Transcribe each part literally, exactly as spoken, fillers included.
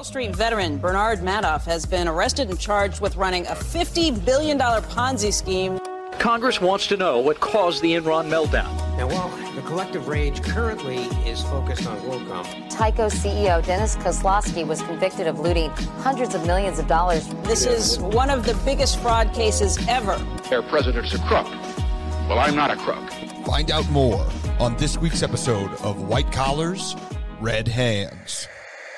Wall Street veteran Bernard Madoff has been arrested and charged with running a fifty billion dollars Ponzi scheme. Congress wants to know what caused the Enron meltdown. Now, while the collective rage currently is focused on WorldCom, Tyco C E O Dennis Kozlowski was convicted of looting hundreds of millions of dollars. This is one of the biggest fraud cases ever. Their president's a crook. Well, I'm not a crook. Find out more on this week's episode of White Collars, Red Hands.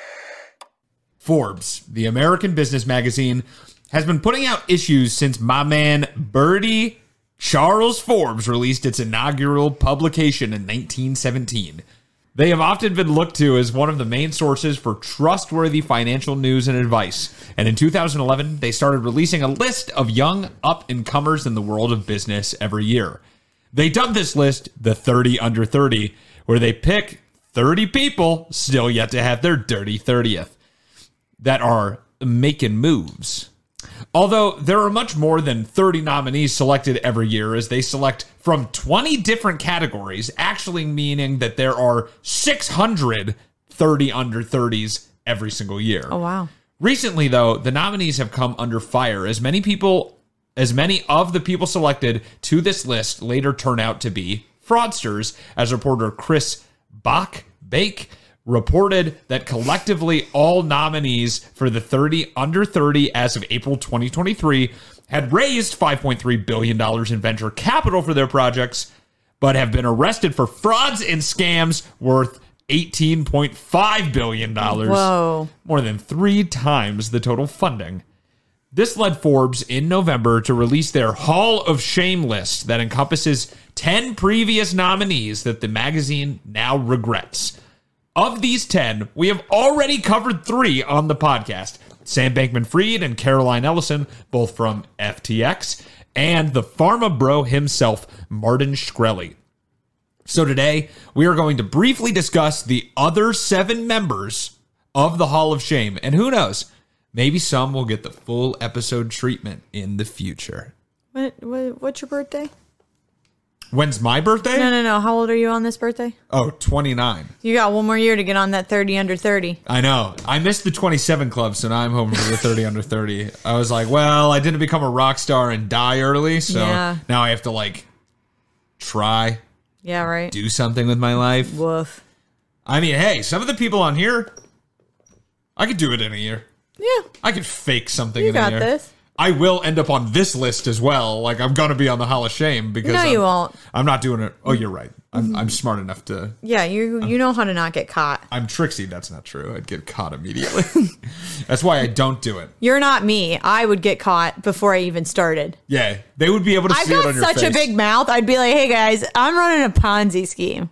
Forbes, the American business magazine, has been putting out issues since my man Birdie Charles Forbes released its inaugural publication in nineteen seventeen. They have often been looked to as one of the main sources for trustworthy financial news and advice. And in two thousand eleven, they started releasing a list of young up-and-comers in the world of business every year. They dubbed this list the thirty under thirty, where they pick thirty people still yet to have their dirty thirtieth that are making moves. Although there are much more than thirty nominees selected every year, as they select from twenty different categories, actually meaning that there are six hundred thirty under thirties every single year. Oh, wow. Recently, though, the nominees have come under fire, as many people, as many of the people selected to this list later turn out to be fraudsters, as reporter Chris Bach Bake reported that collectively all nominees for the thirty under thirty as of April twenty twenty-three had raised five point three billion dollars in venture capital for their projects, but have been arrested for frauds and scams worth eighteen point five billion dollars. Whoa. More than three times the total funding. This led Forbes in November to release their Hall of Shame list that encompasses ten previous nominees that the magazine now regrets. Of these ten, we have already covered three on the podcast. Sam Bankman-Fried and Caroline Ellison, both from F T X, and the pharma bro himself, Martin Shkreli. So today, we are going to briefly discuss the other seven members of the Hall of Shame. And who knows, maybe some will get the full episode treatment in the future. What, what what's your birthday? When's my birthday? No, no, no. How old are you on this birthday? Oh, twenty-nine. You got one more year to get on that thirty under thirty. I know. I missed the twenty-seven club, so now I'm home for the thirty under thirty. I was like, well, I didn't become a rock star and die early, so Yeah. now I have to, like, try, Yeah, right. do something with my life. Woof. I mean, hey, some of the people on here, I could do it in a year. Yeah. I could fake something You in a got year. this. I will end up on this list as well. Like, I'm going to be on the Hall of Shame because No, I'm, you won't. I'm not doing it. Oh, you're right. I'm, I'm smart enough to... Yeah, you you know how to not get caught. I'm tricksy. That's not true. I'd get caught immediately. That's why I don't do it. You're not me. I would get caught before I even started. Yeah, they would be able to I've see it got on your such face. a big mouth. I'd be like, hey, guys, I'm running a Ponzi scheme.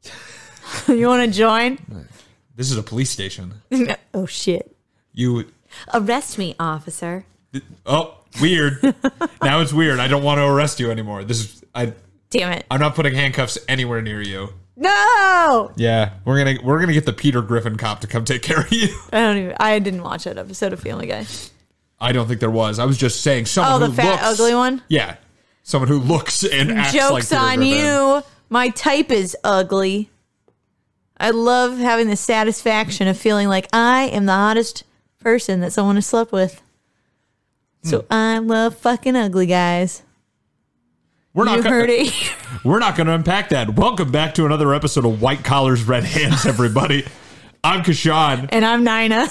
You want to join? This is a police station. Oh, shit. You... Arrest me, officer. Oh, weird. Now it's weird. I don't want to arrest you anymore. This is... I. Damn it. I'm not putting handcuffs anywhere near you. No! Yeah, we're gonna we're gonna get the Peter Griffin cop to come take care of you. I don't even. I didn't watch that episode of Family Guy. I don't think there was. I was just saying someone Oh, who the fat, looks, ugly one? Yeah, someone who looks and acts like Joke's Peter on Griffin. you. My type is ugly. I love having the satisfaction of feeling like I am the hottest person that someone has slept with. So Hmm. I love fucking ugly guys. We're not You gonna, heard it. We're not going to unpack that. Welcome back to another episode of White Collars, Red Hands, everybody. I'm Kashawn. And I'm Nina.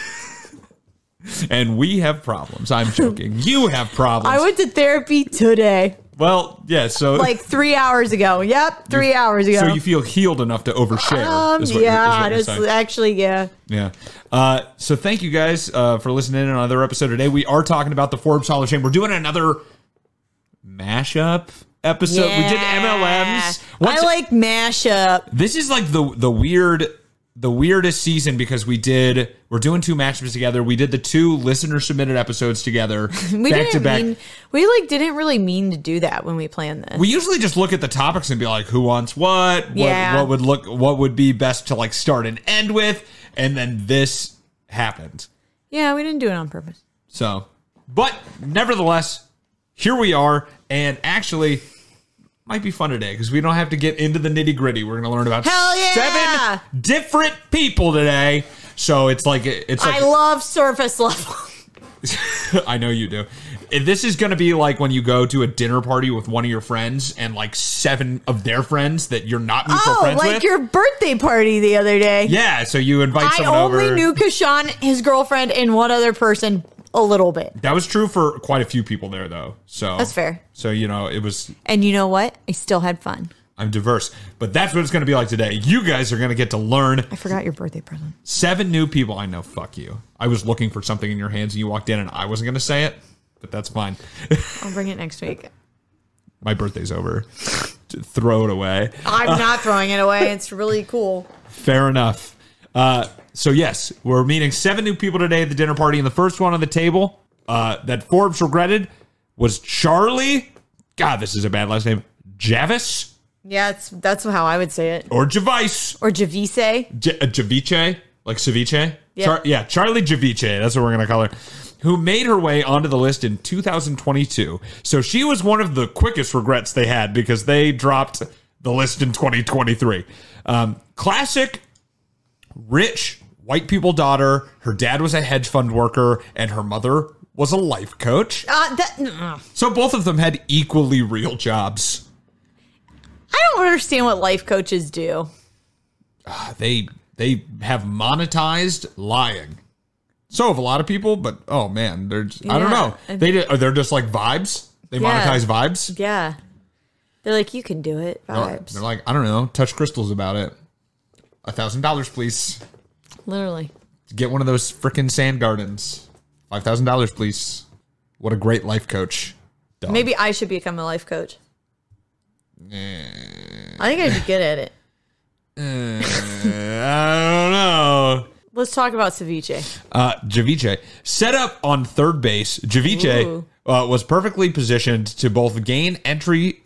And we have problems. I'm joking. You have problems. I went to therapy today. Well, yeah, so... Like three hours ago. Yep, three hours ago. So you feel healed enough to overshare. Um, is what you're- is yeah, what you're it's saying. actually, yeah. Yeah. Uh, so thank you guys uh, for listening in on another episode today. We are talking about the Forbes Hall of Shame. We're doing another mashup episode. We did M L Ms. Once- I like mashup. This is like the the weird the weirdest season because we did we're doing two matchups together. We did the two listener submitted episodes together We back to didn't back. mean, we like didn't really mean to do that when we planned this. We usually just look at the topics and be like, who wants what? What, Yeah. what would look what would be best to like start and end with? And then this happened. yeah, we didn't do it on purpose. So, but nevertheless, here we are. And actually, might be fun today because we don't have to get into the nitty gritty. We're going to learn about Hell yeah! seven different people today. So it's like it's. Like, I love surface level. I know you do. This is going to be like when you go to a dinner party with one of your friends and like seven of their friends that you're not mutual Oh, friends like with. your birthday party the other day. Yeah, so you invite I someone over. only knew Kashan, his girlfriend, and one other person a little bit. That was true for quite a few people there, though. So That's fair. So, you know, it was... And you know what? I still had fun. I'm diverse. But that's what it's going to be like today. You guys are going to get to learn I forgot your birthday present. seven new people. I know, fuck you. I was looking for something in your hands and you walked in and I wasn't going to say it, but that's fine. I'll bring it next week. My birthday's over. Throw it away. I'm not throwing it away. It's really cool. Fair enough. Uh, so, yes, we're meeting seven new people today at the dinner party. And the first one on the table uh, that Forbes regretted was Charlie. God, this is a bad last name. Javis? Yeah, it's, that's how I would say it. Or Javice. Or Javise. J- uh, Javice? Like ceviche? Yeah. Char- yeah, Charlie Javice. That's what we're going to call her. Who made her way onto the list in two thousand twenty-two. So she was one of the quickest regrets they had because they dropped the list in twenty twenty-three. Um, classic rich white people daughter. Her dad was a hedge fund worker and her mother was a life coach. Uh, that, uh. So both of them had equally real jobs. I don't understand what life coaches do. Uh, they they have monetized lying. So have a lot of people, but oh man, they're just, I don't Yeah. know. They did, they're just like vibes. They Yeah. monetize vibes. Yeah. They're like, you can do it. They're, Vibes. they're like, I don't know, touch crystals about it. A thousand dollars, please. Literally. Get one of those freaking sand gardens. Five thousand dollars, please. What a great life coach. Dog. Maybe I should become a life coach. I think I'd be good at it. Uh, I don't know. Let's talk about ceviche. Uh, Javice, set up on third base, Javice uh, was perfectly positioned to both gain entry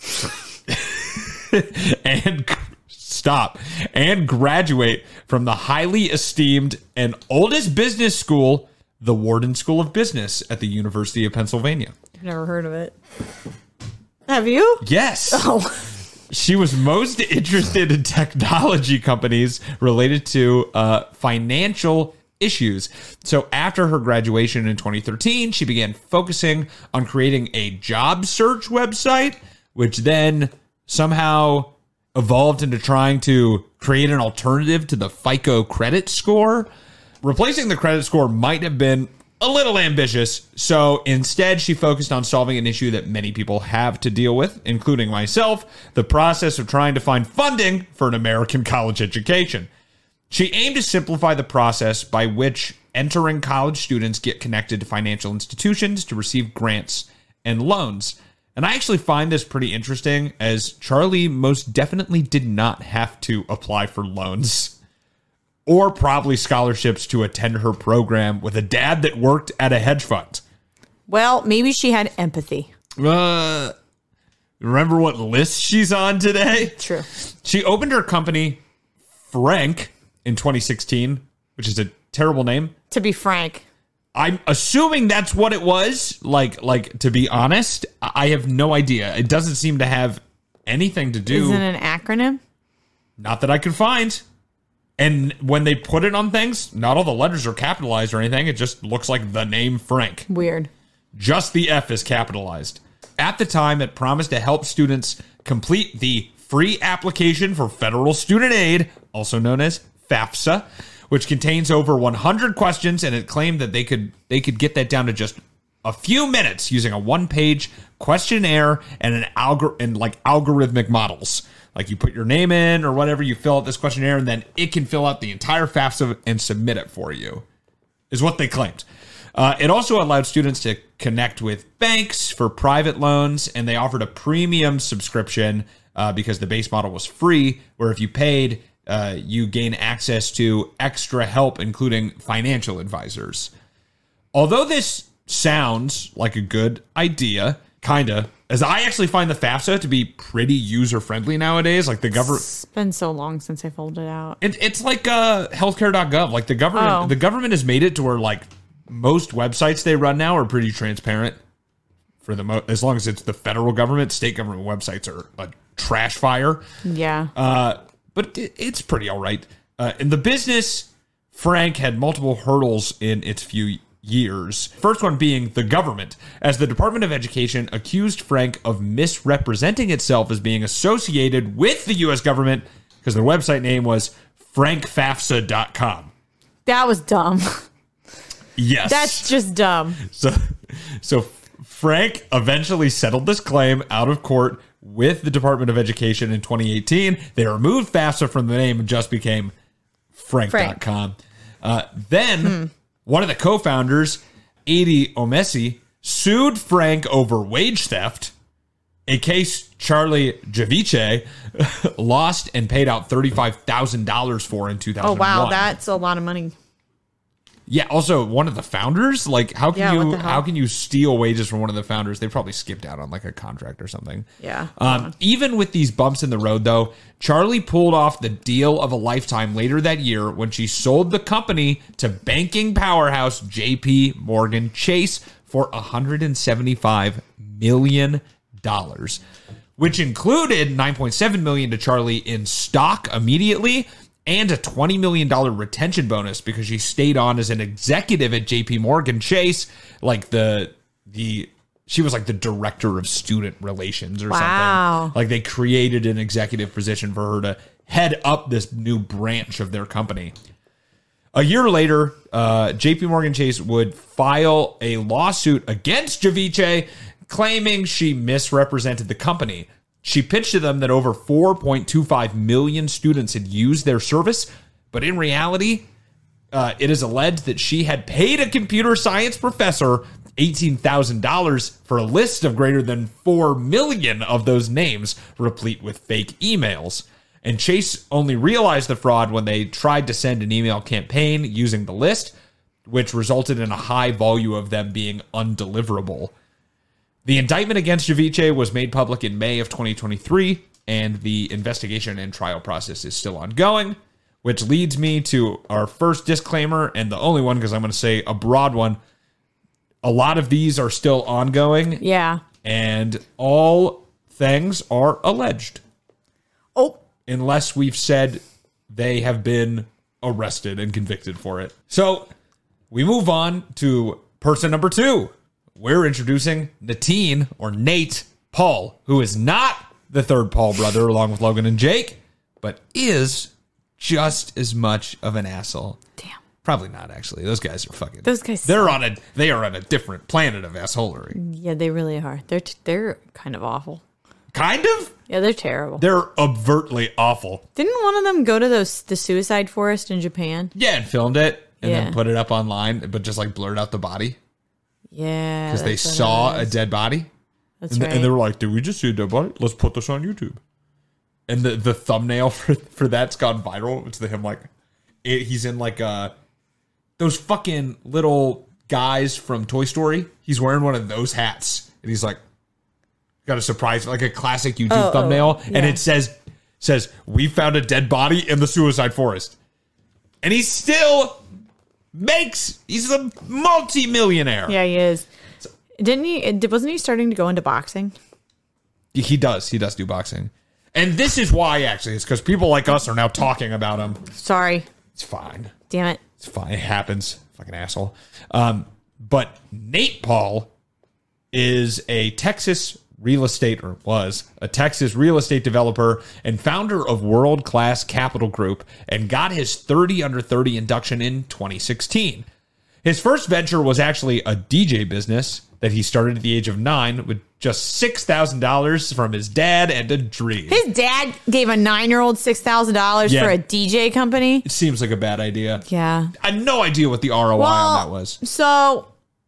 and stop and graduate from the highly esteemed and oldest business school, the Wharton School of Business at the University of Pennsylvania. I've never heard of it. Have you? Yes. Oh. She was most interested in technology companies related to uh, financial issues. So after her graduation in twenty thirteen, she began focusing on creating a job search website, which then somehow evolved into trying to create an alternative to the FICO credit score. Replacing the credit score might have been a little ambitious, so instead she focused on solving an issue that many people have to deal with, including myself, the process of trying to find funding for an American college education. She aimed to simplify the process by which entering college students get connected to financial institutions to receive grants and loans. And I actually find this pretty interesting, as Charlie most definitely did not have to apply for loans or probably scholarships to attend her program with a dad that worked at a hedge fund. Well, maybe she had empathy. Uh, remember what list she's on today? True. She opened her company, Frank, in twenty sixteen, which is a terrible name. To be frank. I'm assuming that's what it was. Like, like to be honest, I have no idea. It doesn't seem to have anything to do. Isn't it an acronym? Not that I can find. And when they put it on things, not all the letters are capitalized or anything. It just looks like the name Frank. Weird. Just the F is capitalized. At the time, it promised to help students complete the free application for federal student aid, also known as FAFSA, which contains over one hundred questions, and it claimed that they could they could get that down to just a few minutes using a one-page questionnaire and an algor and like algorithmic models. Like you put your name in or whatever, you fill out this questionnaire, and then it can fill out the entire FAFSA and submit it for you, is what they claimed. Uh, it also allowed students to connect with banks for private loans, and they offered a premium subscription uh, because the base model was free, where if you paid, uh, you gain access to extra help, including financial advisors. Although this sounds like a good idea, kind of, as I actually find the FAFSA to be pretty user-friendly nowadays. Like the government, It's been so long since I folded out. it, it's like uh, healthcare dot gov. Like the government, Oh. the government has made it to where like most websites they run now are pretty transparent. For the mo- as long as it's the federal government, state government websites are a trash fire. Yeah. Uh, but it, it's pretty all right. Uh, in the business, Frank had multiple hurdles in its few years. First one being the government, as the Department of Education accused Frank of misrepresenting itself as being associated with the U S government because their website name was frank fafsa dot com. That was dumb. Yes. That's just dumb. So, so Frank eventually settled this claim out of court with the Department of Education in twenty eighteen. They removed FAFSA from the name and just became frank dot com. Frank. Uh, then hmm. one of the co-founders, Adi Omesi, sued Frank over wage theft, a case Charlie Javice lost and paid out thirty-five thousand dollars for in two thousand one. Oh, wow. That's a lot of money. Yeah. Also, one of the founders, like, how can yeah, you how can you steal wages from one of the founders? They probably skipped out on like a contract or something. Yeah. Um, even with these bumps in the road, though, Charlie pulled off the deal of a lifetime later that year when she sold the company to banking powerhouse J P Morgan Chase for one hundred seventy-five million dollars, which included nine point seven million dollars to Charlie in stock immediately, and a twenty million dollars retention bonus because she stayed on as an executive at J P Morgan Chase, like the the she was like the director of student relations or wow. something. Like they created an executive position for her to head up this new branch of their company. A year later, uh, J P Morgan Chase would file a lawsuit against Javice, claiming she misrepresented the company. She pitched to them that over four point two five million students had used their service, but in reality, uh, it is alleged that she had paid a computer science professor eighteen thousand dollars for a list of greater than four million of those names, replete with fake emails. And Chase only realized the fraud when they tried to send an email campaign using the list, which resulted in a high volume of them being undeliverable. The indictment against Javice was made public in May of twenty twenty-three, and the investigation and trial process is still ongoing, which leads me to our first disclaimer, and the only one, because I'm going to say a broad one. A lot of these are still ongoing. Yeah. And all things are alleged. Oh. Unless we've said they have been arrested and convicted for it. So we move on to person number two. We're introducing Natine, or Nate Paul, who is not the third Paul brother along with Logan and Jake, but is just as much of an asshole. Damn. Probably not, actually. Those guys are fucking. Those guys. They're suck. on a. They are on a different planet of assholery. Yeah, they really are. They're t- they're kind of awful. Kind of. Yeah, they're terrible. They're overtly awful. Didn't one of them go to those the suicide forest in Japan? Yeah, and filmed it and Yeah. then put it up online, but just like blurred out the body Yeah, because they that's what saw it a was. dead body. That's And, right. and they were like, "Did we just see a dead body? Let's put this on YouTube." And the, the thumbnail for for that's gone viral. It's the him like it, he's in like uh those fucking little guys from Toy Story. He's wearing one of those hats, and he's like got a surprise, like a classic YouTube Oh, thumbnail, oh, and yeah. it says says we found a dead body in the suicide forest, and he still makes he's a multi-millionaire. Yeah, he is. Didn't he? Wasn't he starting to go into boxing? He does. He does do boxing. And this is why, actually. It's because people like us are now talking about him. Sorry. It's fine. Damn it. It's fine. It happens. Fucking asshole. Um, but Nate Paul is a Texas real estate, or was a Texas real estate developer and founder of World Class Capital Group, and got his thirty under thirty induction in twenty sixteen. His first venture was actually a D J business that he started at the age of nine with just six thousand dollars from his dad and a dream. His dad gave a nine-year-old six thousand dollars Yeah. for a D J company. It seems like a bad idea. Yeah. I had no idea what the R O I Well, on that was. So,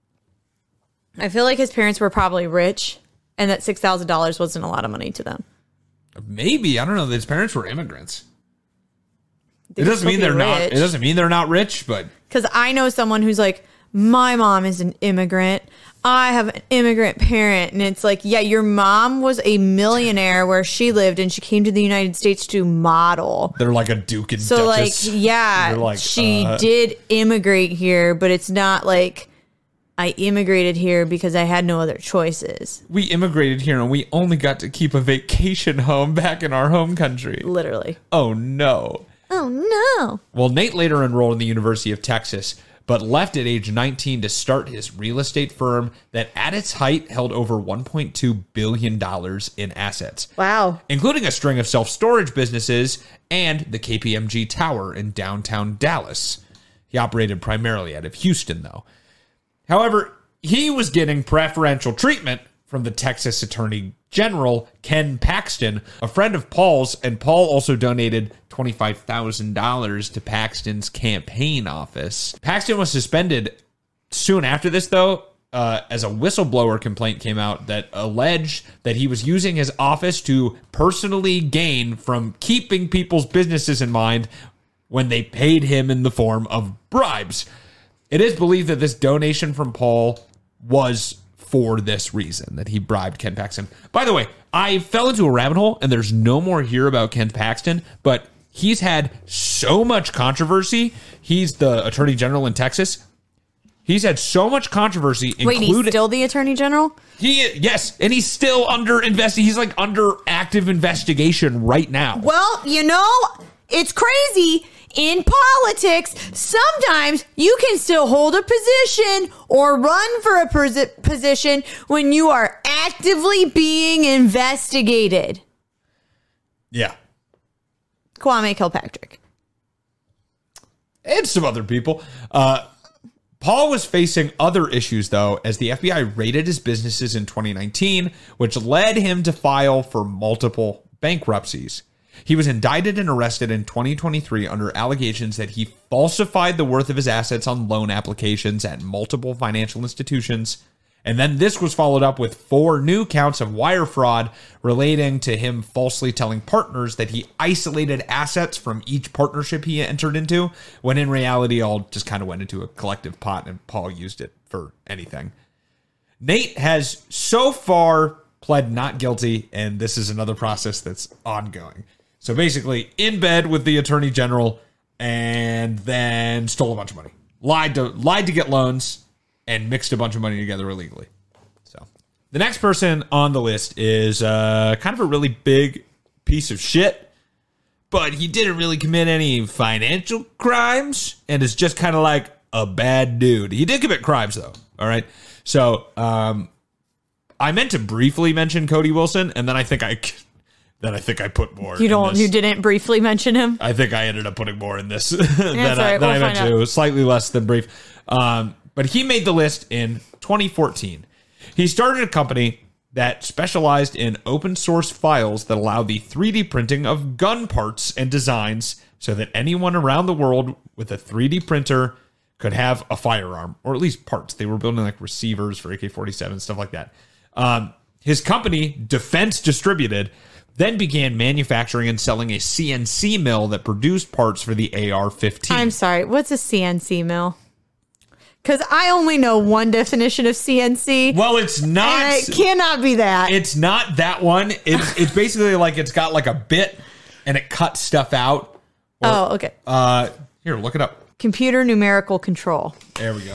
I feel like his parents were probably rich, and that six thousand dollars wasn't a lot of money to them. Maybe. I don't know. His parents were immigrants. They It could doesn't still mean be they're not. rich. It doesn't mean they're not rich, but Because I know someone who's like, my mom is an immigrant. I have an immigrant parent. And it's like, yeah, your mom was a millionaire where she lived, and she came to the United States to model. they're like a duke and So, duchess. like, yeah, They're like, she uh, did immigrate here, but it's not like I immigrated here because I had no other choices. We immigrated here and we only got to keep a vacation home back in our home country. Literally. Oh, no. Oh, no. Well, Nate later enrolled in the University of Texas, but left at age nineteen to start his real estate firm that at its height held over one point two billion dollars in assets. Wow. Including a string of self-storage businesses and the K P M G Tower in downtown Dallas. He operated primarily out of Houston, though. However, he was getting preferential treatment from the Texas Attorney General, Ken Paxton, a friend of Paul's, and Paul also donated twenty-five thousand dollars to Paxton's campaign office. Paxton was suspended soon after this, though, uh, as a whistleblower complaint came out that alleged that he was using his office to personally gain from keeping people's businesses in mind when they paid him in the form of bribes. It is believed that this donation from Paul was for this reason, that he bribed Ken Paxton. By the way, I fell into a rabbit hole, and there's no more here about Ken Paxton, but he's had so much controversy. He's the Attorney General in Texas. He's had so much controversy. Wait, he's still the Attorney General? He Yes, and he's still under investi- He's like under active investigation right now. Well, you know, it's crazy. In politics, sometimes you can still hold a position or run for a pos- position when you are actively being investigated. Yeah. Kwame Kilpatrick. And some other people. Uh, Paul was facing other issues, though, as the F B I raided his businesses in twenty nineteen, which led him to file for multiple bankruptcies. He was indicted and arrested in twenty twenty-three under allegations that he falsified the worth of his assets on loan applications at multiple financial institutions. And then this was followed up with four new counts of wire fraud relating to him falsely telling partners that he isolated assets from each partnership he entered into, when in reality all just kind of went into a collective pot and Paul used it for anything. Nate has so far pled not guilty, and this is another process that's ongoing. So basically, in bed with the Attorney General, and then stole a bunch of money. Lied to lied to get loans, and mixed a bunch of money together illegally. So the next person on the list is uh, kind of a really big piece of shit, but he didn't really commit any financial crimes, and is just kind of like a bad dude. He did commit crimes, though. All right. So um, I meant to briefly mention Cody Wilson, and then I think I... Then I think I put more. You don't. In this. You didn't briefly mention him. I think I ended up putting more in this than, right. I, than we'll I meant to. out. It was slightly less than brief. Um, but he made the list in twenty fourteen. He started a company that specialized in open source files that allow the three D printing of gun parts and designs, so that anyone around the world with a three D printer could have a firearm, or at least parts. They were building like receivers for A K forty-seven, stuff like that. Um, his company, Defense Distributed, then began manufacturing and selling a C N C mill that produced parts for the A R fifteen. I'm sorry, what's a C N C mill? Because I only know one definition of C N C. Well, it's not. And it cannot be that. It's not that one. It's it's basically like it's got like a bit and it cuts stuff out. Or, oh, okay. Uh, here, look it up. Computer numerical control. There we go.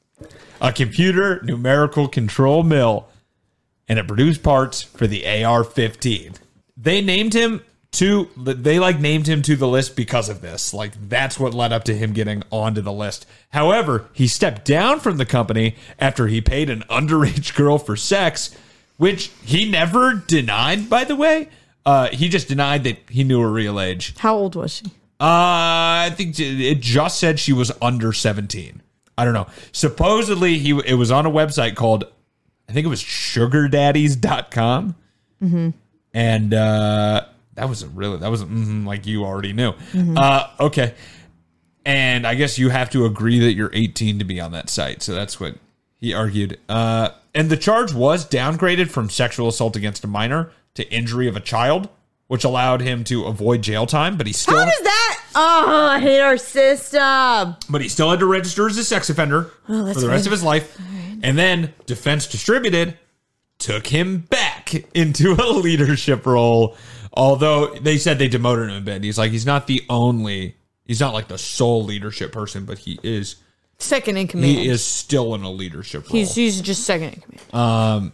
A computer numerical control mill, and it produced parts for the A R fifteen. They named him to, they like named him to the list because of this. Like, that's what led up to him getting onto the list. However, he stepped down from the company after he paid an underage girl for sex, which he never denied, by the way. Uh, he just denied that he knew her real age. How old was she? Uh, I think it just said she was under seventeen. I don't know. Supposedly, he it was on a website called, I think it was sugar daddies dot com. Mm-hmm. And uh, that was a really, that was mm, like you already knew. Mm-hmm. Uh, okay. And I guess you have to agree that you're eighteen to be on that site. So that's what he argued. Uh, and the charge was downgraded from sexual assault against a minor to injury of a child, which allowed him to avoid jail time. But he still. How does that? Oh, I hate our system. But he still had to register as a sex offender oh, that's for the rest good. of his life. Right. And then Defense Distributed took him back into a leadership role. Although they said they demoted him a bit. He's like, he's not the only, he's not like the sole leadership person, but he is Second in command. He is still in a leadership role. He's, he's just second in command. Um,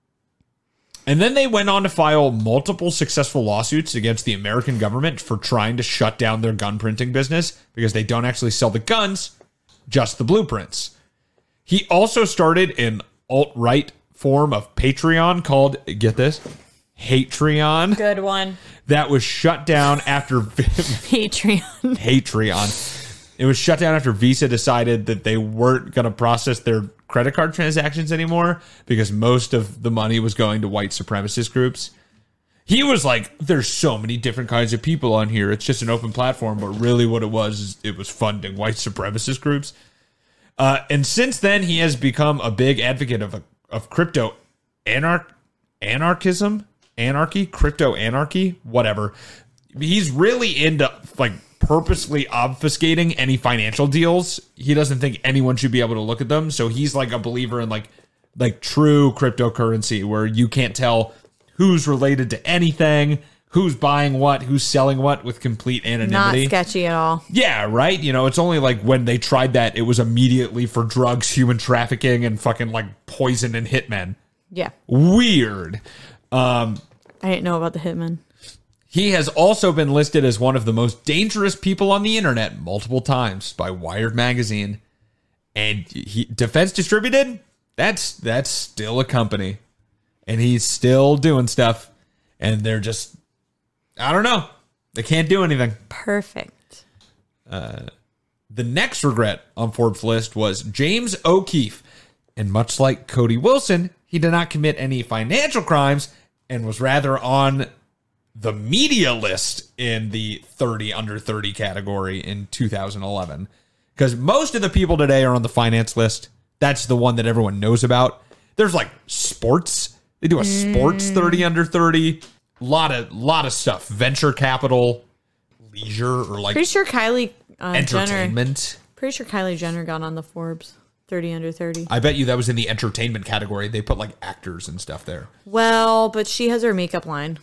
and then they went on to file multiple successful lawsuits against the American government for trying to shut down their gun printing business because they don't actually sell the guns, just the blueprints. He also started an alt-right form of Patreon called, get this, Hatreon. Good one. That was shut down after... Patreon. Patreon. It was shut down after Visa decided that they weren't going to process their credit card transactions anymore because most of the money was going to white supremacist groups. He was like, there's so many different kinds of people on here. It's just an open platform. But really what it was, is it was funding white supremacist groups. Uh, and since then, he has become a big advocate of, a, of crypto anarch, anarchism, anarchy, crypto anarchy, whatever. He's really into like purposely obfuscating any financial deals. He doesn't think anyone should be able to look at them. So he's like a believer in like like true cryptocurrency where you can't tell who's related to anything, who's buying what, who's selling what with complete anonymity. Not sketchy at all. Yeah, right? You know, it's only like when they tried that, it was immediately for drugs, human trafficking, and fucking like poison and hitmen. Yeah. Weird. Um, I didn't know about the hitman. He has also been listed as one of the most dangerous people on the internet multiple times by Wired magazine. And he, Defense Distributed, that's that's still a company. And he's still doing stuff. And they're just, I don't know. They can't do anything. Perfect. Uh, the next regret on Forbes' list was James O'Keefe. And much like Cody Wilson, he did not commit any financial crimes and was rather on the media list in the thirty under thirty category in two thousand eleven. Because most of the people today are on the finance list. That's the one that everyone knows about. There's like sports. They do a sports thirty under thirty. Lot of lot of stuff. Venture capital, leisure, or like Pretty sure Kylie uh, entertainment. Jenner, pretty sure Kylie Jenner got on the Forbes thirty under thirty. I bet you that was in the entertainment category. They put like actors and stuff there. Well, but she has her makeup line.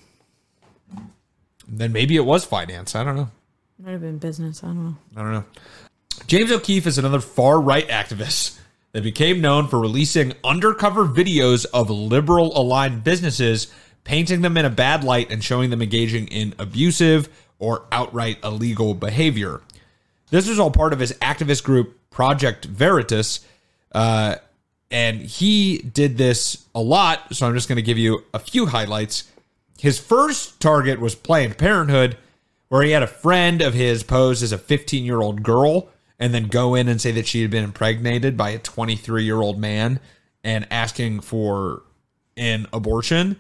Then maybe it was finance. I don't know. Might have been business. I don't know. I don't know. James O'Keefe is another far-right activist that became known for releasing undercover videos of liberal-aligned businesses, painting them in a bad light and showing them engaging in abusive or outright illegal behavior. This was all part of his activist group, Project Veritas, uh, and he did this a lot, so I'm just going to give you a few highlights. His first target was Planned Parenthood, where he had a friend of his pose as a fifteen-year-old girl and then go in and say that she had been impregnated by a twenty-three-year-old man and asking for an abortion.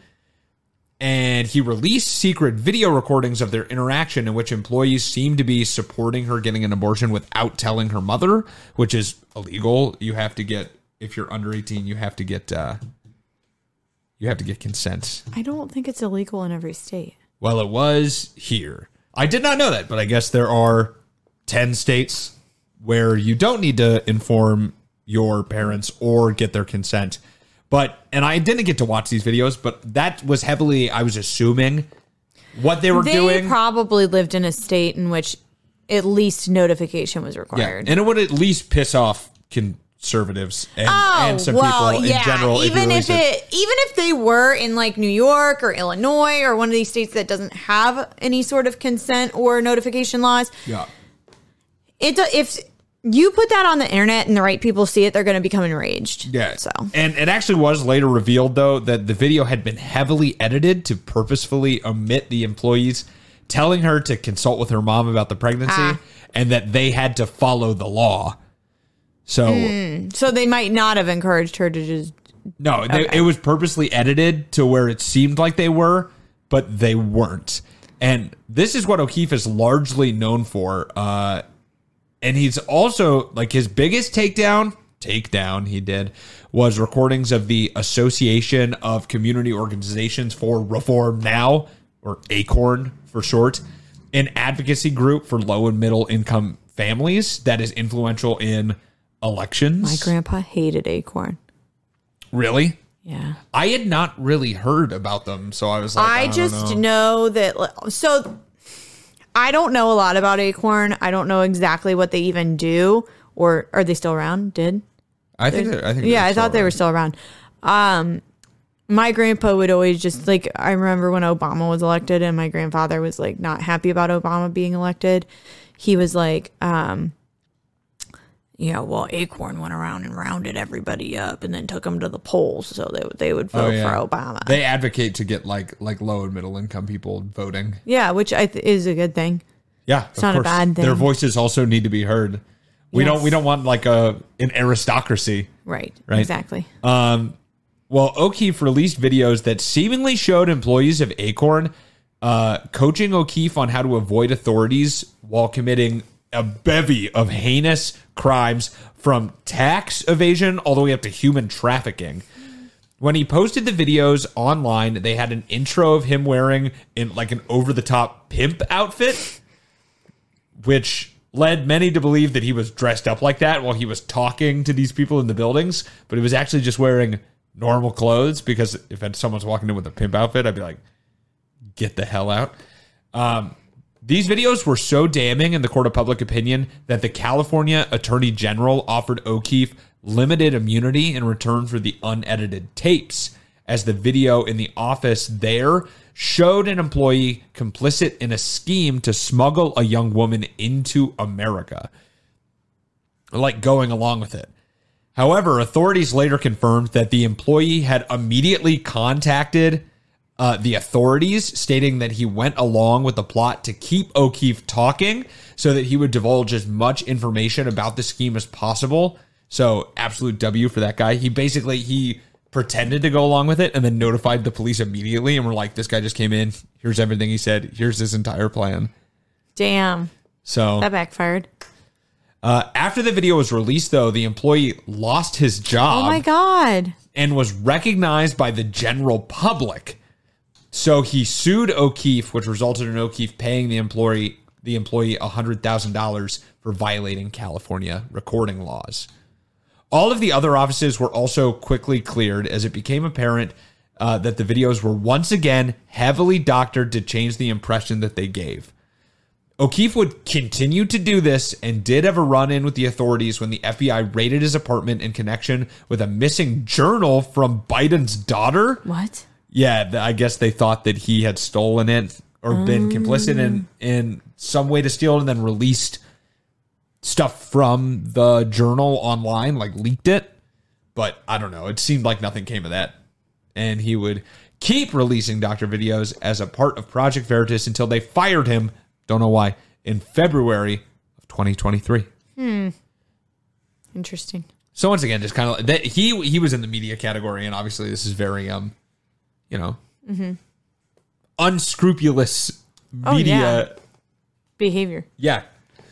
And he released secret video recordings of their interaction in which employees seemed to be supporting her getting an abortion without telling her mother, which is illegal. You have to get, if you're under eighteen, you have to get... Uh, You have to get consent. I don't think it's illegal in every state. Well, it was here. I did not know that, but I guess there are ten states where you don't need to inform your parents or get their consent. But, and I didn't get to watch these videos, but that was heavily, I was assuming, what they were they doing. They probably lived in a state in which at least notification was required. Yeah, and it would at least piss off conservatives and, oh, and some well, people in yeah. general. Even if, if it, it, even if they were in like New York or Illinois or one of these states that doesn't have any sort of consent or notification laws, yeah, it if you put that on the internet and the right people see it, they're going to become enraged. Yeah. So, and it actually was later revealed though that the video had been heavily edited to purposefully omit the employees telling her to consult with her mom about the pregnancy ah. and that they had to follow the law. So, mm, so they might not have encouraged her to just. No, they, okay. It was purposely edited to where it seemed like they were, but they weren't. And this is what O'Keefe is largely known for. Uh, and he's also like his biggest takedown, takedown he did was recordings of the Association of Community Organizations for Reform Now, or ACORN for short, an advocacy group for low and middle income families that is influential in elections. My grandpa hated ACORN. Really? Yeah. I had not really heard about them, so I was like, I, I just know. know that. So I don't know a lot about ACORN. I don't know exactly what they even do or are they still around? Did I think. they're- I think. yeah, they're I still thought they around. were still around. Um, my grandpa would always just like, I remember when Obama was elected and my grandfather was like not happy about Obama being elected. He was like, um, yeah, well, Acorn went around and rounded everybody up and then took them to the polls so they would they would vote Oh, yeah. for Obama. They advocate to get like like low and middle income people voting. yeah, which I th- is a good thing. Yeah, It's not a bad thing. Their voices also need to be heard. We Yes. don't. We don't want like a an aristocracy. Right. Right. Exactly. Um, well, O'Keefe released videos that seemingly showed employees of Acorn uh, coaching O'Keefe on how to avoid authorities while committing a bevy of heinous crimes from tax evasion all the way up to human trafficking. When he posted the videos online, they had an intro of him wearing in like an over-the-top pimp outfit, which led many to believe that he was dressed up like that while he was talking to these people in the buildings, but he was actually just wearing normal clothes, because if someone's walking in with a pimp outfit, I'd be like, get the hell out. Um, these videos were so damning in the court of public opinion that the California Attorney General offered O'Keefe limited immunity in return for the unedited tapes, as the video in the office there showed an employee complicit in a scheme to smuggle a young woman into America, like going along with it. However, authorities later confirmed that the employee had immediately contacted uh, the authorities, stating that he went along with the plot to keep O'Keefe talking so that he would divulge as much information about the scheme as possible. So absolute W for that guy. He basically, he pretended to go along with it and then notified the police immediately and were like, this guy just came in. Here's everything he said. Here's his entire plan. Damn. So That backfired. uh, after the video was released, though, the employee lost his job. Oh my God. And was recognized by the general public. So he sued O'Keefe, which resulted in O'Keefe paying the employee the employee one hundred thousand dollars for violating California recording laws. All of the other offices were also quickly cleared as it became apparent uh, that the videos were once again heavily doctored to change the impression that they gave. O'Keefe would continue to do this and did have a run-in with the authorities when the F B I raided his apartment in connection with a missing journal from Biden's daughter. What? Yeah, th- I guess they thought that he had stolen it or been complicit in, in some way to steal it and then released stuff from the journal online, like leaked it. But I don't know. It seemed like nothing came of that. And he would keep releasing doctor videos as a part of Project Veritas until they fired him, don't know why, in February of twenty twenty-three. Hmm. Interesting. So once again, just kind of that he he was in the media category, and obviously this is very um, you know, Mm-hmm. unscrupulous Oh, media. yeah. Behavior. Yeah.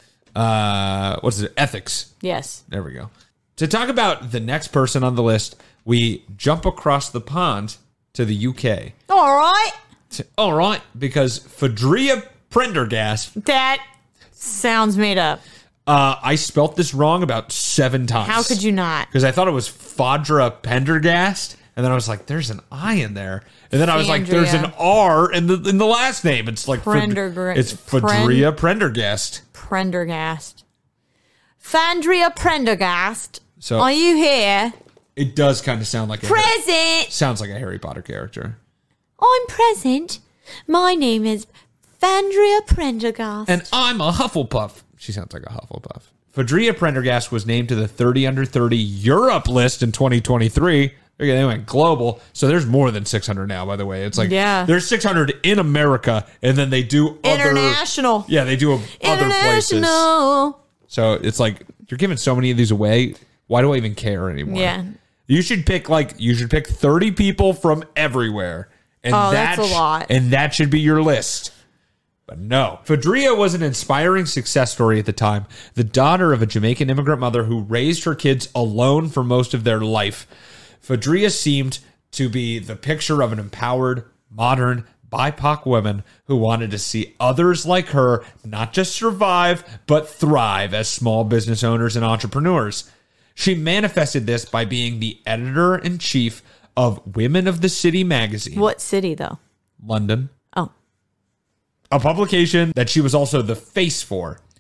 Uh, what's it? Ethics. Yes. There we go. To talk about the next person on the list, we jump across the pond to the U K. All right. To- all right, because Fadria Prendergast. That sounds made up. Uh, I spelt this wrong about seven times. How could you not? Because I thought it was Fadra Pendergast, and then I was like, "There's an I in there," and then I was like, "There's an R in the in the last name." It's like Fad- Prendergra- it's Fadria Prendergast. Prendergast. Fandria Prendergast. So- Are you here? It does kind of sound like a Present. sounds like a Harry Potter character. I'm present. My name is Fandria Prendergast. And I'm a Hufflepuff. She sounds like a Hufflepuff. Fadria Prendergast was named to the thirty under thirty Europe list in twenty twenty-three. Okay, they went global. So there's more than six hundred now, by the way. It's like, Yeah. there's six hundred in America, and then they do other... International. Yeah, they do a, other places. International. So it's like, you're giving so many of these away. Why do I even care anymore? Yeah. You should pick, like, you should pick thirty people from everywhere. And Oh, that that's a sh- lot. And that should be your list. But no. Fadria was an inspiring success story at the time. The daughter of a Jamaican immigrant mother who raised her kids alone for most of their life. Fadria seemed to be the picture of an empowered, modern, B I P O C woman who wanted to see others like her not just survive, but thrive as small business owners and entrepreneurs. She manifested this by being the editor-in-chief of Women of the City magazine. What city, though? London. Oh. A publication that she was also the face for.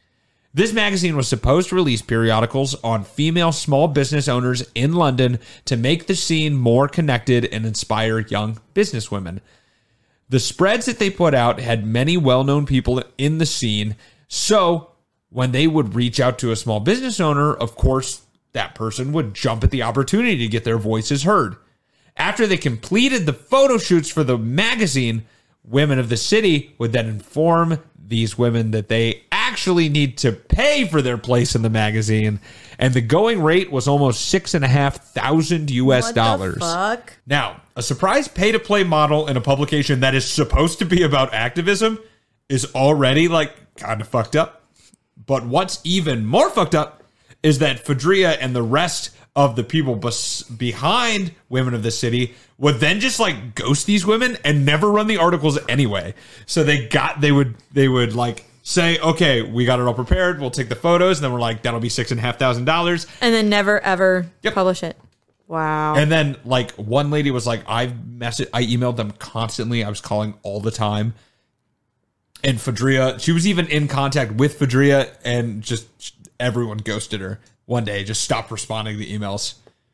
This magazine was supposed to release periodicals on female small business owners in London to make the scene more connected and inspire young businesswomen. The spreads that they put out had many well-known people in the scene, so when they would reach out to a small business owner, of course, that person would jump at the opportunity to get their voices heard. After they completed the photo shoots for the magazine, women of the city would then inform these women that they actually need to pay for their place in the magazine, and the going rate was almost six and a half thousand U S dollars. What the fuck? Now, a surprise pay-to-play model in a publication that is supposed to be about activism is already like kind of fucked up. But what's even more fucked up is that Fadria and the rest of the people bes- behind Women of the City would then just like ghost these women and never run the articles anyway. So they got, they would, they would like say, okay, we got it all prepared. We'll take the photos. And then we're like, that'll be six and a half thousand dollars. And then never, ever Yep. publish it. Wow. And then like one lady was like, I've messaged, I emailed them constantly. I was calling all the time. And Fadria, she was even in contact with Fadria, and just everyone ghosted her one day, just stopped responding to the emails.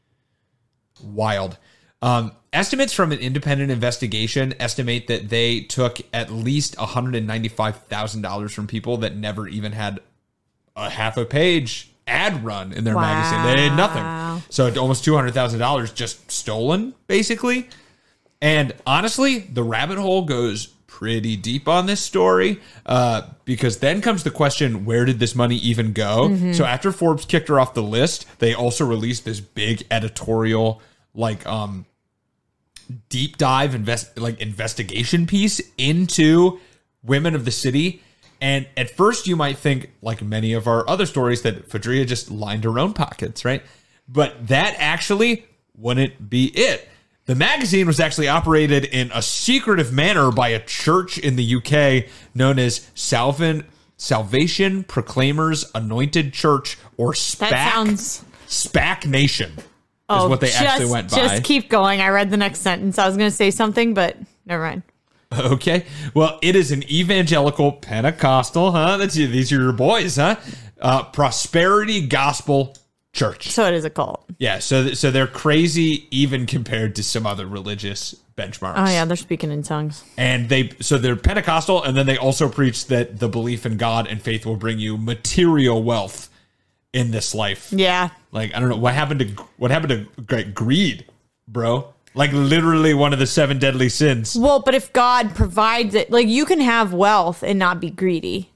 Wild. Um, estimates from an independent investigation estimate that they took at least one hundred ninety-five thousand dollars from people that never even had a half a page ad run in their Wow. magazine. They had nothing. So almost two hundred thousand dollars just stolen, basically. And honestly, the rabbit hole goes pretty deep on this story, uh, because then comes the question, where did this money even go? Mm-hmm. So after Forbes kicked her off the list, they also released this big editorial, like, um, deep dive invest like investigation piece into Women of the City. And at first you might think, like many of our other stories, that Fadria just lined her own pockets, right? But that actually wouldn't be it. The magazine was actually operated in a secretive manner by a church in the U K known as Salvin, Salvation Proclaimers Anointed Church, or SPAC. That sounds... SPAC Nation is Oh, what they just, actually went by. Just keep going. I read the next sentence. I was going to say something, but never mind. Okay. Well, it is an evangelical Pentecostal, huh? That's these are your boys, huh? Uh, prosperity gospel church. So it is a cult. Yeah. So so they're crazy even compared to some other religious benchmarks. Oh yeah, they're speaking in tongues. And they so they're Pentecostal, and then they also preach that the belief in God and faith will bring you material wealth in this life. Yeah. Like, I don't know what happened to what happened to like, greed, bro. Like literally one of the seven deadly sins. Well, but if God provides it, like you can have wealth and not be greedy.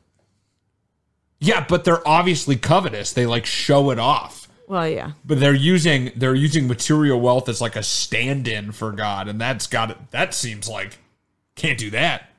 Yeah, but they're obviously covetous. They like show it off. Well, yeah. But they're using they're using material wealth as like a stand-in for God, and that's got it. That seems like can't do that,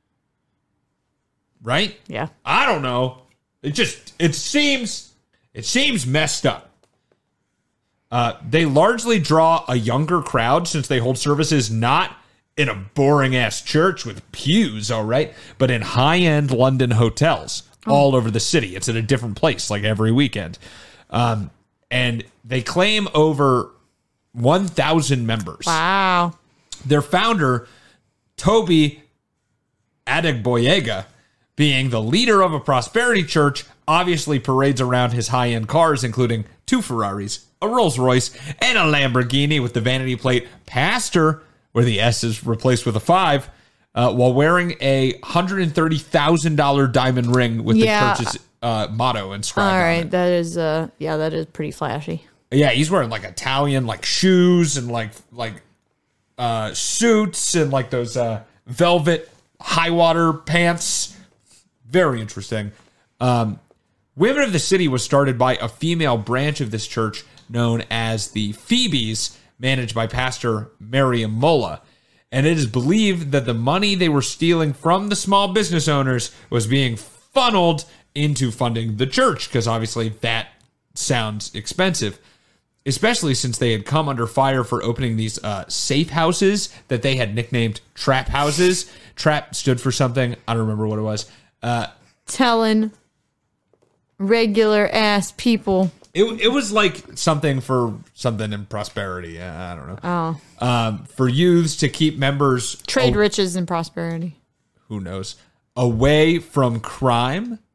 right? Yeah. I don't know. It just it seems it seems messed up. Uh, they largely draw a younger crowd since they hold services not in a boring ass church with pews, all right, but in high-end London hotels oh. all over the city. It's at a different place, like every weekend. Um, and they claim over one thousand members. Wow. Their founder, Toby Adegboyega, being the leader of a prosperity church, obviously parades around his high-end cars, including two Ferraris, a Rolls Royce, and a Lamborghini with the vanity plate Pastor, where the S is replaced with a five, uh, while wearing a one hundred thirty thousand dollars diamond ring with yeah. the church's uh, motto inscribed All on right, it. that is, uh, yeah, that is pretty flashy. Yeah, he's wearing like Italian like shoes and like like uh, suits and like those uh, velvet high water pants. Very interesting. Um, Women of the City was started by a female branch of this church known as the Phoebes, managed by Pastor Miriam Mola. And it is believed that the money they were stealing from the small business owners was being funneled into funding the church, because obviously that sounds expensive, especially since they had come under fire for opening these uh, safe houses that they had nicknamed trap houses. Trap stood for something. I don't remember what it was. Uh, Telling regular ass people. It it was like something for something in prosperity. I don't know. Oh. Um, for youths to keep members Trade oh, riches and prosperity. who knows, away from crime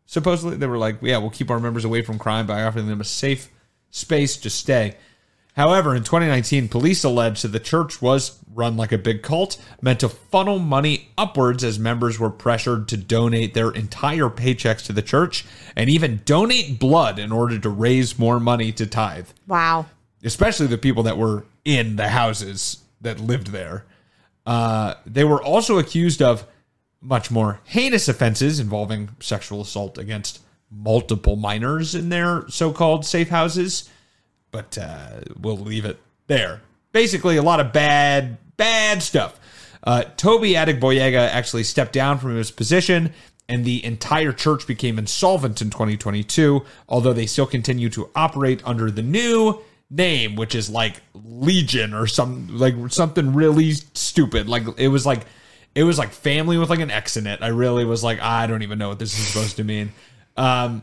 supposedly. They were like, yeah, we'll keep our members away from crime by offering them a safe space to stay. However, in twenty nineteen, police alleged that the church was run like a big cult, meant to funnel money upwards as members were pressured to donate their entire paychecks to the church and even donate blood in order to raise more money to tithe. Wow. Especially the people that were in the houses that lived there. Uh, they were also accused of much more heinous offenses involving sexual assault against multiple minors in their so-called safe houses. But uh, we'll leave it there. Basically, a lot of bad, bad stuff. Uh, Toby Adegboyega actually stepped down from his position, and the entire church became insolvent in twenty twenty-two, although they still continue to operate under the new name, which is like Legion or some like something really stupid. Like it was like it was like family with like an X in it. I really was like, I don't even know what this is supposed to mean. Um,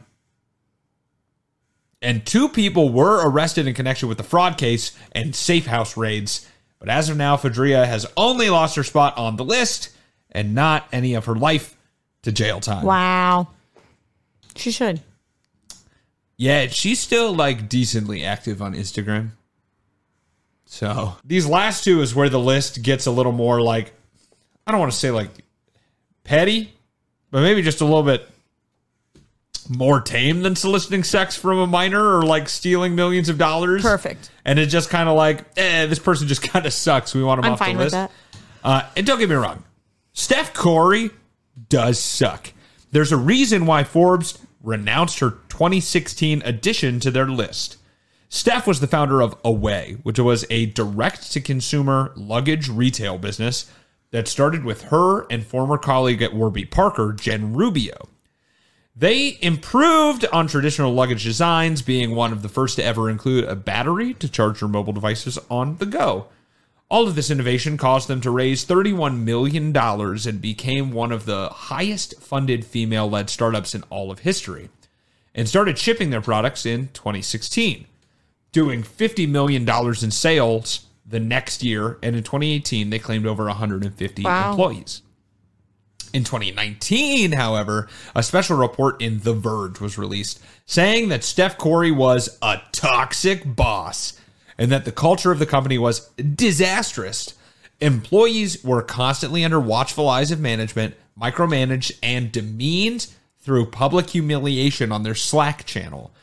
And two people were arrested in connection with the fraud case and safe house raids. But as of now, Fadria has only lost her spot on the list and not any of her life to jail time. Wow. She should. Yeah, she's still like decently active on Instagram. So these last two is where the list gets a little more like, I don't want to say like petty, but maybe just a little bit more tame than soliciting sex from a minor or like stealing millions of dollars. Perfect. And it's just kind of like, eh, this person just kind of sucks. We want him I'm off fine the with list. that. Uh, and don't get me wrong, Steph Curry does suck. There's a reason why Forbes renounced her twenty sixteen addition to their list. Steph was the founder of Away, which was a direct-to-consumer luggage retail business that started with her and former colleague at Warby Parker, Jen Rubio. They improved on traditional luggage designs, being one of the first to ever include a battery to charge your mobile devices on the go. All of this innovation caused them to raise thirty-one million dollars and became one of the highest funded female-led startups in all of history, and started shipping their products in twenty sixteen, doing fifty million dollars in sales the next year, and in twenty eighteen, they claimed over one hundred fifty Wow. employees. In twenty nineteen, however, a special report in The Verge was released saying that Steph Curry was a toxic boss and that the culture of the company was disastrous. Employees were constantly under watchful eyes of management, micromanaged, and demeaned through public humiliation on their Slack channel.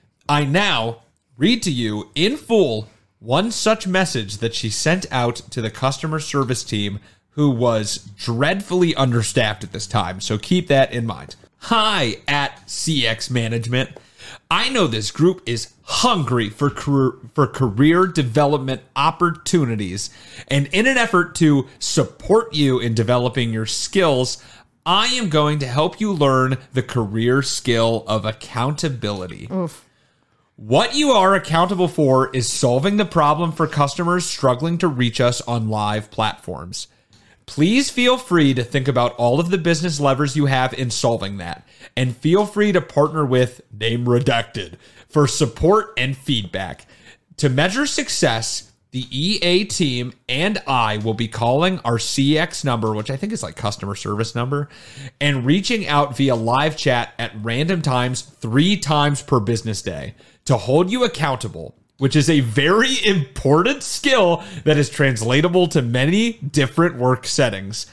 I now read to you in full one such message that she sent out to the customer service team, who was dreadfully understaffed at this time, so keep that in mind. Hi, at C X Management. I know this group is hungry for career, for career development opportunities, and in an effort to support you in developing your skills, I am going to help you learn the career skill of accountability. Oof. What you are accountable for is solving the problem for customers struggling to reach us on live platforms. Please feel free to think about all of the business levers you have in solving that, and feel free to partner with Name Redacted for support and feedback. To measure success, the E A team and I will be calling our C X number, which I think is like customer service number, and reaching out via live chat at random times three times per business day to hold you accountable, which is a very important skill that is translatable to many different work settings.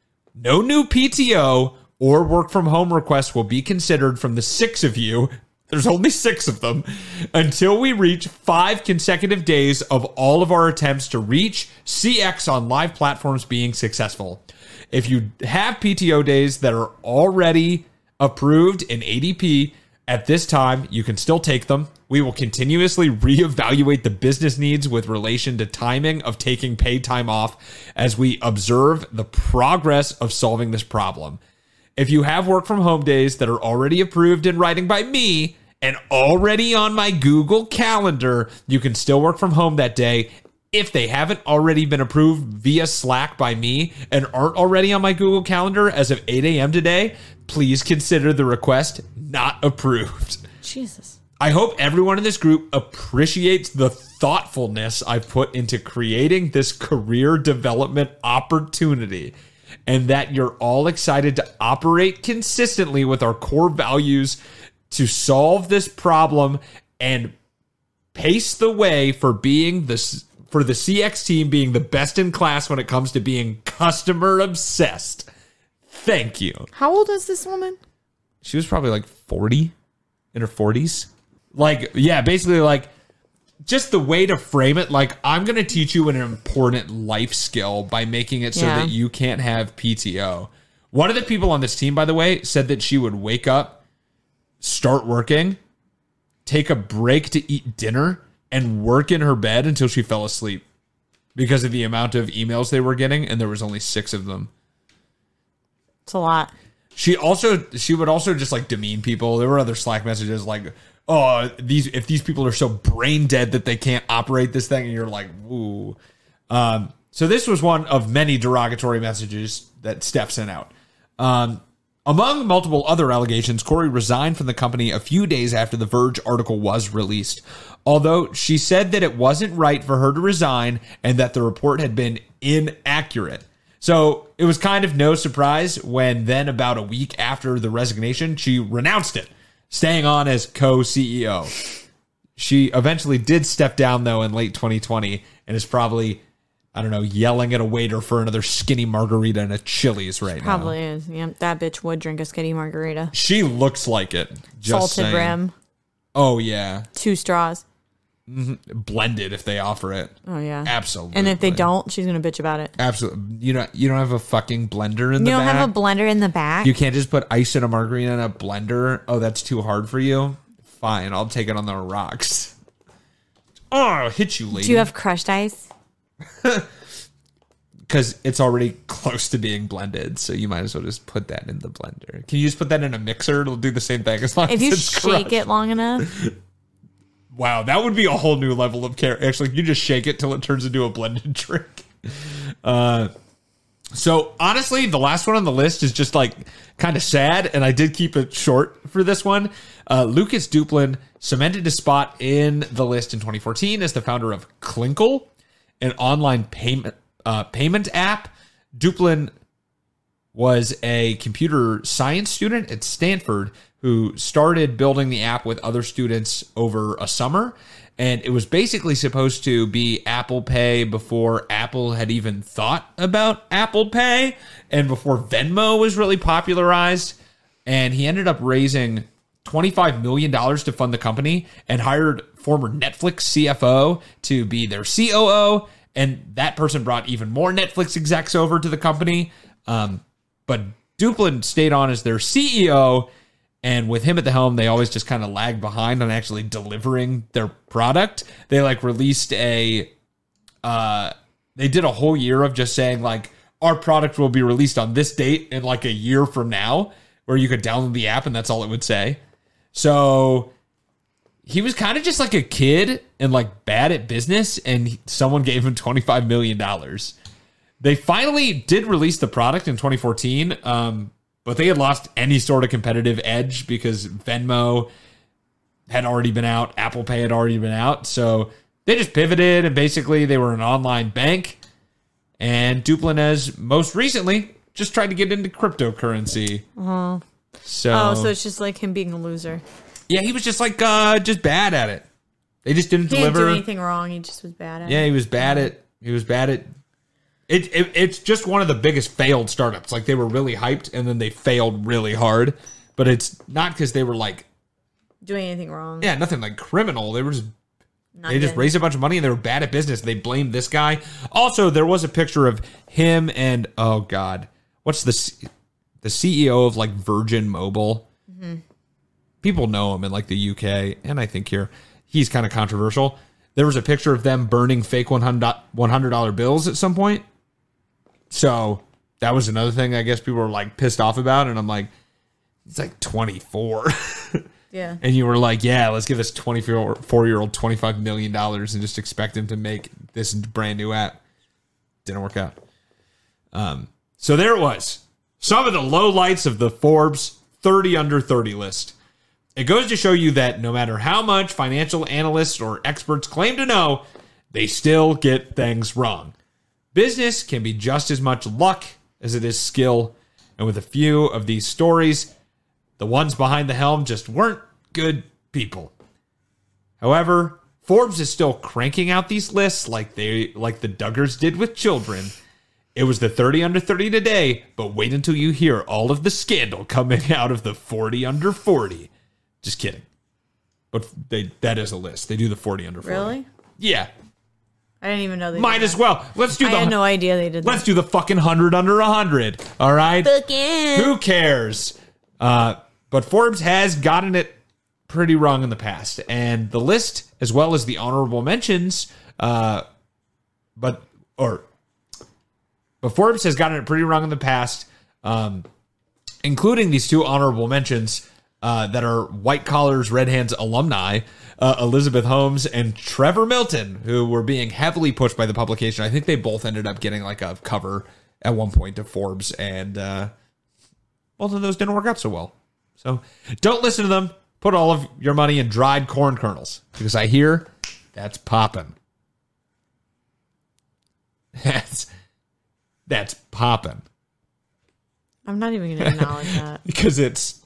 No new P T O or work from home requests will be considered from the six of you. There's only six of them until we reach five consecutive days of all of our attempts to reach C X on live platforms being successful. If you have P T O days that are already approved in A D P at this time, you can still take them. We will continuously reevaluate the business needs with relation to timing of taking paid time off as we observe the progress of solving this problem. If you have work from home days that are already approved in writing by me and already on my Google Calendar, you can still work from home that day. If they haven't already been approved via Slack by me and aren't already on my Google Calendar as of eight a.m. today, please consider the request not approved. Jesus. I hope everyone in this group appreciates the thoughtfulness I've put into creating this career development opportunity. and that you're all excited to operate consistently with our core values to solve this problem and pace the way for being this for the C X team being the best in class when it comes to being customer obsessed. Thank you. How old is this woman? She was probably like forty, in her forties. Like, yeah, basically like just the way to frame it, like, I'm going to teach you an important life skill by making it so Yeah. that you can't have P T O. One of the people on this team, by the way, said that she would wake up, start working, take a break to eat dinner, and work in her bed until she fell asleep because of the amount of emails they were getting, and there was only six of them. It's a lot. She also she would also just like demean people. There were other Slack messages like, "Oh, these if these people are so brain dead that they can't operate this thing," and you're like, "Ooh." Um, so this was one of many derogatory messages that Steph sent out. Um, among multiple other allegations, Corey resigned from the company a few days after the Verge article was released. Although she said that it wasn't right for her to resign and that the report had been inaccurate. So it was kind of no surprise when then about a week after the resignation, she renounced it, staying on as co-C E O. She eventually did step down, though, in late twenty twenty and is probably, I don't know, yelling at a waiter for another skinny margarita and a Chili's right now. Probably is. Yeah, that bitch would drink a skinny margarita. She looks like it. Just Salted saying. rim. Oh, yeah. Two straws. Mm-hmm. Blended if they offer it. Oh, yeah. Absolutely. And if they don't, she's going to bitch about it. Absolutely. You don't, you don't have a fucking blender in You the don't back? have a blender in the back? You can't just put ice in a margarita in a blender? Oh, that's too hard for you? Fine, I'll take it on the rocks. Oh, I'll hit you, lady. Do you have crushed ice? Because it's already close to being blended, so you might as well just put that in the blender. Can you just put that in a mixer? It'll do the same thing as long If as you it's shake crushed. it long enough. Wow, that would be a whole new level of care. Actually, you just shake it till it turns into a blended drink. Uh, so honestly, the last one on the list is just like kind of sad, and I did keep it short for this one. Uh, Lucas Duplin cemented his spot in the list in twenty fourteen as the founder of Klinkle, an online payment uh, payment app. Duplin was a computer science student at Stanford who started building the app with other students over a summer. And it was basically supposed to be Apple Pay before Apple had even thought about Apple Pay and before Venmo was really popularized. And he ended up raising twenty-five million dollars to fund the company and hired former Netflix C F O to be their C O O. And that person brought even more Netflix execs over to the company. Um, but Duplin stayed on as their C E O. And with him at the helm, they always just kind of lagged behind on actually delivering their product. They like released a, uh, they did a whole year of just saying like, our product will be released on this date in like a year from now, where you could download the app and that's all it would say. So he was kind of just like a kid and like bad at business, and someone gave him twenty-five million dollars. They finally did release the product in twenty fourteen, um, but they had lost any sort of competitive edge because Venmo had already been out. Apple Pay had already been out. So they just pivoted, and basically they were an online bank. And Duplin has most recently just tried to get into cryptocurrency. Uh-huh. So, oh, so it's just like him being a loser. Yeah, he was just like uh, just bad at it. They just didn't He deliver. didn't do anything wrong. He just was bad at it. Yeah, he was bad at. He was bad at. It, it it's just one of the biggest failed startups. Like they were really hyped and then they failed really hard. But it's not because they were like Doing anything wrong. yeah, nothing like criminal. They were just Not they just good. raised a bunch of money and they were bad at business. They blamed this guy. Also, there was a picture of him and oh god, what's the C- the C E O of like Virgin Mobile? Mm-hmm. People know him in like the U K, and I think here he's kind of controversial. There was a picture of them burning fake one hundred dollar bills at some point. So that was another thing I guess people were like pissed off about. And I'm like, it's like twenty-four. Yeah. And you were like, yeah, let's give this twenty-four year old twenty-five million dollars and just expect him to make this brand new app. Didn't work out. Um, so there it was. Some of the lowlights of the Forbes thirty under thirty list. It goes to show you that no matter how much financial analysts or experts claim to know, they still get things wrong. Business can be just as much luck as it is skill. And with a few of these stories, the ones behind the helm just weren't good people. However, Forbes is still cranking out these lists like they like the Duggars did with children. It was the thirty under thirty today, but wait until you hear all of the scandal coming out of the forty under forty. Just kidding. But they that is a list. They do the forty under forty. Really? Yeah. I didn't even know they Might did as that. well. Let's do I the had no idea they did Let's that. do the fucking one hundred under one hundred. All right? Fucking. Who cares? Uh, but Forbes has gotten it pretty wrong in the past. And the list, as well as the honorable mentions, uh, but, or, but Forbes has gotten it pretty wrong in the past, um, including these two honorable mentions uh, that are White Collars, Red Hands alumni, uh, Elizabeth Holmes and Trevor Milton, who were being heavily pushed by the publication. I think they both ended up getting like a cover at one point to Forbes, and uh, both of those didn't work out so well. So don't listen to them. Put all of your money in dried corn kernels, because I hear that's popping. That's that's popping. I'm not even going to acknowledge that. Because it's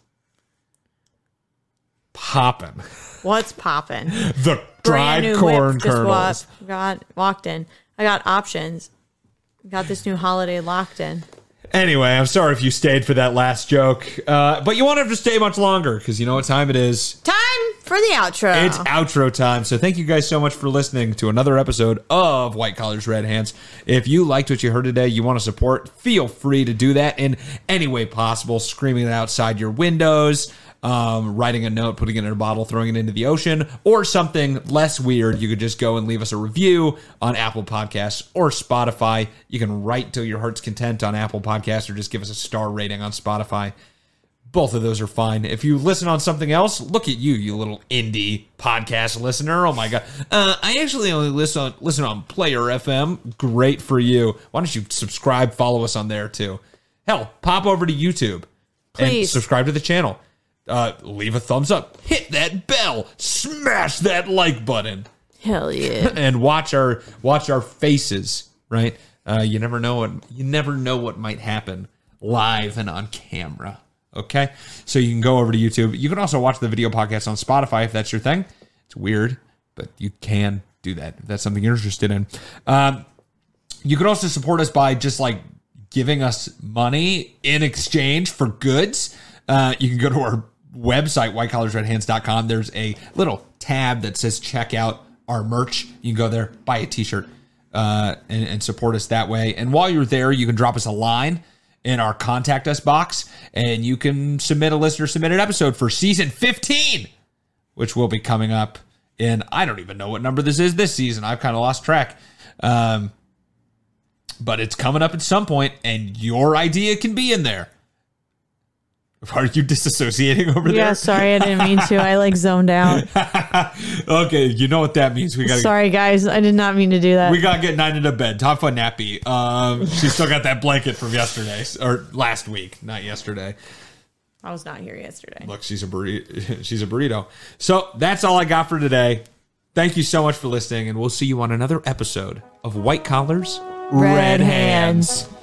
popping. What's popping? The Brand dried new corn whip just kernels. walked, got walked in. I got options. Got this new holiday locked in. Anyway, I'm sorry if you stayed for that last joke, uh, but you won't have to stay much longer because you know what time it is. Time for the outro. It's outro time. So thank you guys so much for listening to another episode of White Collars, Red Hands. If you liked what you heard today, you want to support, feel free to do that in any way possible. Screaming it outside your windows, um, writing a note, putting it in a bottle, throwing it into the ocean, or something less weird. You could just go and leave us a review on Apple Podcasts or Spotify. You can write till your heart's content on Apple Podcasts or just give us a star rating on Spotify. Both of those are fine. If you listen on something else, look at you, you little indie podcast listener. Oh my God. Uh, I actually only listen on, listen on Player F M. Great for you. Why don't you subscribe, follow us on there too? Hell, pop over to YouTube and Please. subscribe to the channel. Uh, leave a thumbs up, hit that bell, smash that like button, Hell yeah. and watch our watch our faces. Right? Uh, you never know what you never know what might happen live and on camera. Okay, so you can go over to YouTube. You can also watch the video podcast on Spotify if that's your thing. It's weird, but you can do that if that's something you're interested in. Um, you can also support us by just like giving us money in exchange for goods. Uh, you can go to our website, white collars red hands dot com. There's a little tab that says check out our merch. You can go there, buy a t-shirt, uh, and, and support us that way. And while you're there, you can drop us a line in our contact us box, and you can submit a listener submitted episode for season fifteen, which will be coming up in, I don't even know what number this is this season. I've kind of lost track. Um, but it's coming up at some point, and your idea can be in there. Are you disassociating over there? Yeah, sorry, I didn't mean to. I like zoned out. Okay, you know what that means. We gotta Sorry, guys. I did not mean to do that. we gotta get Nine into bed. Time for a nappy. Um, she's still got that blanket from yesterday or last week, not yesterday. I was not here yesterday. Look, she's a burrito. She's a burrito. So that's all I got for today. Thank you so much for listening, and we'll see you on another episode of White Collars, Red Red Hands. Hands.